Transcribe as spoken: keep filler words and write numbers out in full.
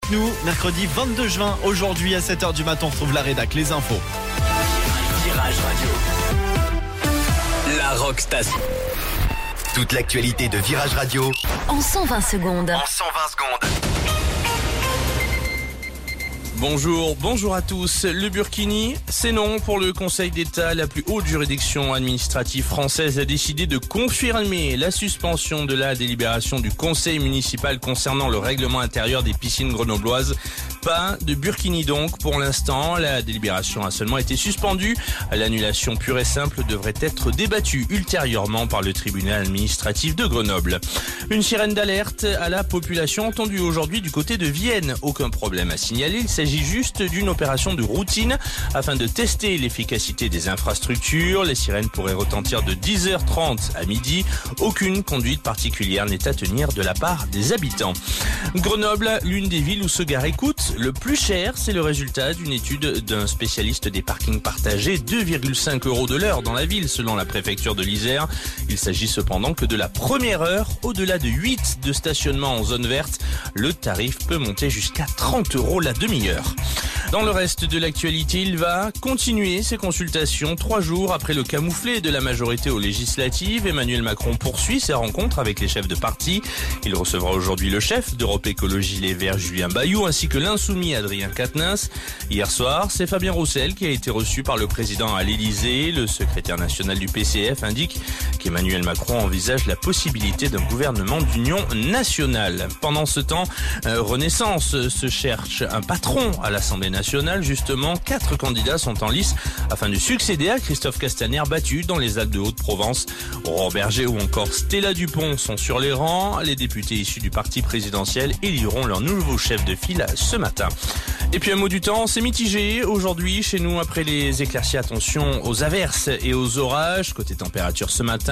Nous, mercredi vingt-deux juin, aujourd'hui à sept heures du matin, on retrouve la rédac, les infos. Virage Radio. La Rock Station. Toute l'actualité de Virage Radio. En cent vingt secondes. En cent vingt secondes. Bonjour, bonjour à tous. Le Burkini, c'est non pour le Conseil d'État. La plus haute juridiction administrative française a décidé de confirmer la suspension de la délibération du Conseil municipal concernant le règlement intérieur des piscines grenobloises. Pas de Burkini donc pour l'instant. La délibération a seulement été suspendue. L'annulation pure et simple devrait être débattue ultérieurement par le tribunal administratif de Grenoble. Une sirène d'alerte à la population entendue aujourd'hui du côté de Vienne. Aucun problème à signaler. Il s'agit juste d'une opération de routine afin de tester l'efficacité des infrastructures. Les sirènes pourraient retentir de dix heures trente à midi. Aucune conduite particulière n'est à tenir de la part des habitants. Grenoble, l'une des villes où se garer coûte le plus cher, c'est le résultat d'une étude d'un spécialiste des parkings partagés. deux virgule cinq euros de l'heure dans la ville selon la préfecture de l'Isère. Il s'agit cependant que de la première heure. Au-delà de huit de stationnement en zone verte, le tarif peut monter jusqu'à trente euros la demi-heure. Dans le reste de l'actualité, il va continuer ses consultations trois jours après le camouflet de la majorité aux législatives. Emmanuel Macron poursuit ses rencontres avec les chefs de parti. Il recevra aujourd'hui le chef d'Europe Écologie Les Verts, Julien Bayou, ainsi que l'insoumis Adrien Quatennens. Hier soir, c'est Fabien Roussel qui a été reçu par le président à l'Élysée. Le secrétaire national du P C F indique qu'Emmanuel Macron envisage la possibilité d'un gouvernement d'union nationale. Pendant ce temps, euh, Renaissance se cherche un patron à l'Assemblée nationale. Justement, quatre candidats sont en lice afin de succéder à Christophe Castaner, battu dans les Alpes de Haute-Provence. Aurore Berger ou encore Stella Dupont sont sur les rangs. Les députés issus du parti présidentiel éliront leur nouveau chef de file ce matin. Et puis un mot du temps, c'est mitigé aujourd'hui chez nous après les éclaircies. Attention aux averses et aux orages. Côté température ce matin,